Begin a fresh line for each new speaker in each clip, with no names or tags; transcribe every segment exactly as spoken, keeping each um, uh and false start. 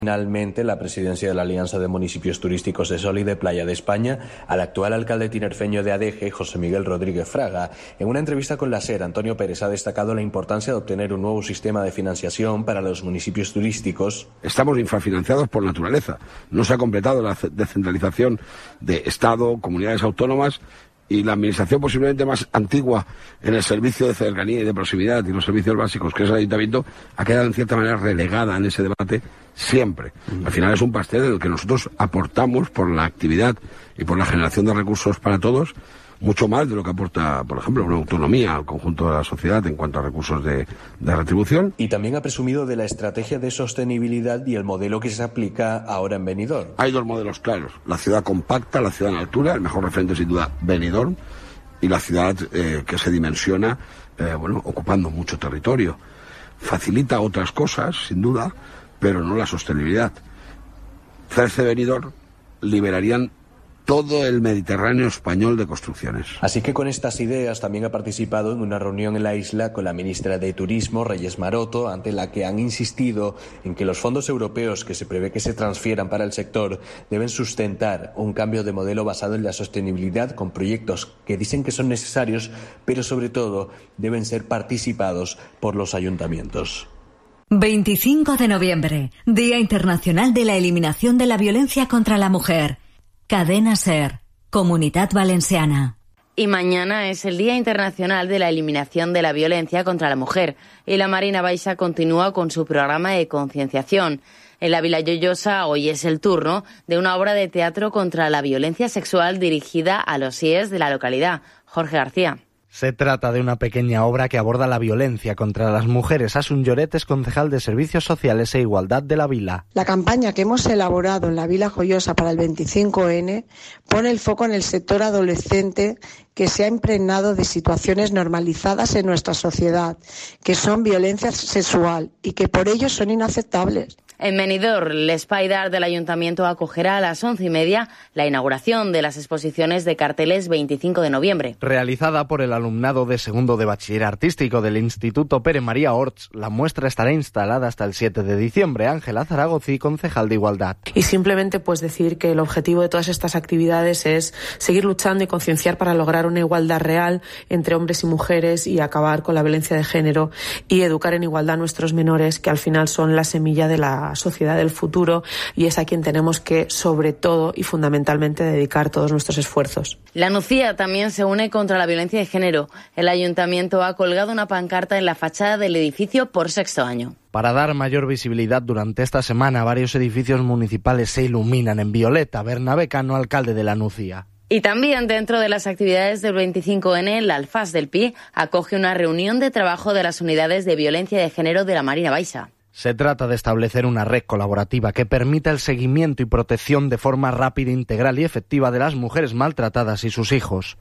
Finalmente, la presidencia de la Alianza de Municipios Turísticos de Sol y de Playa de España al actual alcalde tinerfeño de Adeje, José Miguel Rodríguez Fraga. En una entrevista con la SER, Antonio Pérez ha destacado la importancia de obtener un nuevo sistema de financiación para los municipios turísticos.
Estamos infrafinanciados por naturaleza. No se ha completado la descentralización de Estado, comunidades autónomas, y la administración posiblemente más antigua en el servicio de cercanía y de proximidad y los servicios básicos, que es el ayuntamiento, ha quedado en cierta manera relegada en ese debate siempre. Al final es un pastel en el que nosotros aportamos por la actividad y por la generación de recursos para todos, mucho más de lo que aporta, por ejemplo, una autonomía al conjunto de la sociedad en cuanto a recursos de, de retribución.
Y también ha presumido de la estrategia de sostenibilidad y el modelo que se aplica ahora en Benidorm.
Hay dos modelos claros: la ciudad compacta, la ciudad en altura, el mejor referente sin duda Benidorm, y la ciudad eh, que se dimensiona, eh, bueno, ocupando mucho territorio. Facilita otras cosas, sin duda, pero no la sostenibilidad. C E R C Benidorm liberarían todo el Mediterráneo español de construcciones.
Así que con estas ideas también ha participado en una reunión en la isla con la ministra de Turismo, Reyes Maroto, ante la que han insistido en que los fondos europeos que se prevé que se transfieran para el sector deben sustentar un cambio de modelo basado en la sostenibilidad, con proyectos que dicen que son necesarios, pero sobre todo deben ser participados por los ayuntamientos.
veinticinco de noviembre, Día Internacional de la Eliminación de la Violencia contra la Mujer. Cadena SER, Comunitat Valenciana.
Y mañana es el Día Internacional de la Eliminación de la Violencia contra la Mujer, y la Marina Baixa continúa con su programa de concienciación. En la Vila Lloyosa hoy es el turno de una obra de teatro contra la violencia sexual dirigida a los I E S de la localidad. Jorge García.
Se trata de una pequeña obra que aborda la violencia contra las mujeres. Asun Lloret es concejal de Servicios Sociales e Igualdad de la Vila.
La campaña que hemos elaborado en la Vila Joyosa para el veinticinco ene pone el foco en el sector adolescente, que se ha impregnado de situaciones normalizadas en nuestra sociedad, que son violencia sexual y que por ello son inaceptables.
En Benidorm, el Espai d'Art del Ayuntamiento acogerá a las once y media la inauguración de las exposiciones de carteles veinticinco de noviembre.
Realizada por el alumnado de segundo de Bachiller Artístico del Instituto Pere María Orts, la muestra estará instalada hasta el siete de diciembre. Ángela Zaragozi, concejal de Igualdad.
Y simplemente pues decir que el objetivo de todas estas actividades es seguir luchando y concienciar para lograr una igualdad real entre hombres y mujeres y acabar con la violencia de género y educar en igualdad a nuestros menores, que al final son la semilla de la sociedad del futuro, y es a quien tenemos que, sobre todo y fundamentalmente, dedicar todos nuestros esfuerzos.
La Nucía también se une contra la violencia de género. El ayuntamiento ha colgado una pancarta en la fachada del edificio por sexto año.
Para dar mayor visibilidad, durante esta semana varios edificios municipales se iluminan en violeta. Bernabé Cano, alcalde de la Nucía.
Y también dentro de las actividades del veinticinco ene, la Alfaz del Pi acoge una reunión de trabajo de las unidades de violencia de género de la Marina Baixa.
Se trata de establecer una red colaborativa que permita el seguimiento y protección de forma rápida, integral y efectiva de las mujeres maltratadas y sus hijos.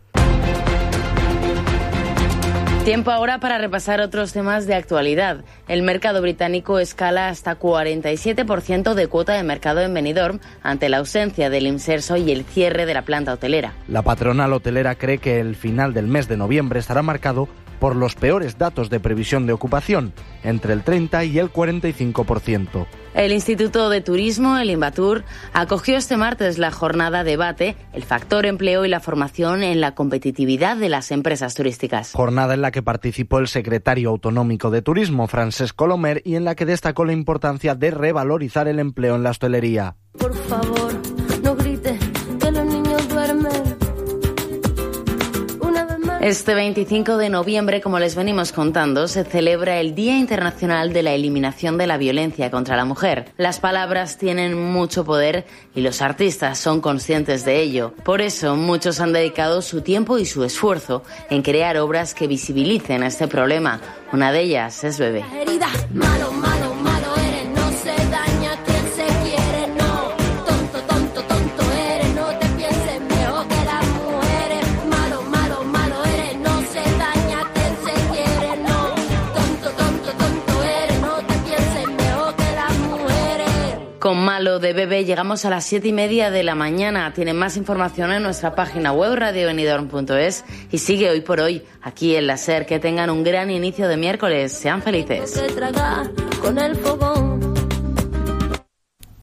Tiempo ahora para repasar otros temas de actualidad. El mercado británico escala hasta cuarenta y siete por ciento de cuota de mercado en Benidorm ante la ausencia del inserso y el cierre de la planta hotelera.
La patronal hotelera cree que el final del mes de noviembre estará marcado por los peores datos de previsión de ocupación, entre el treinta y el cuarenta y cinco por ciento.
El Instituto de Turismo, el Invatur, acogió este martes la jornada Debate, el factor empleo y la formación en la competitividad de las empresas turísticas.
Jornada en la que participó el secretario autonómico de Turismo, Francesc Colomer, y en la que destacó la importancia de revalorizar el empleo en la hostelería.
Por favor, no grites, que los niños duermen.
Este veinticinco de noviembre, como les venimos contando, se celebra el Día Internacional de la Eliminación de la Violencia contra la Mujer. Las palabras tienen mucho poder y los artistas son conscientes de ello. Por eso, muchos han dedicado su tiempo y su esfuerzo en crear obras que visibilicen este problema. Una de ellas es Bebé.
Malo, malo, malo eres, no se daña quien se quiere, no. Tonto, tonto, tonto eres, no te pienses mejor que las mujeres. Malo, malo, malo eres, no se daña quien se quiere, no. Tonto, tonto, tonto eres, no te pienses mejor que las mujeres.
Con Malo de Bebé llegamos a las siete y media de la mañana. Tienen más información en nuestra página web radio benidorm punto es y sigue Hoy por Hoy aquí en la SER. Que tengan un gran inicio de miércoles. Sean felices.
Que tragar con el fogón.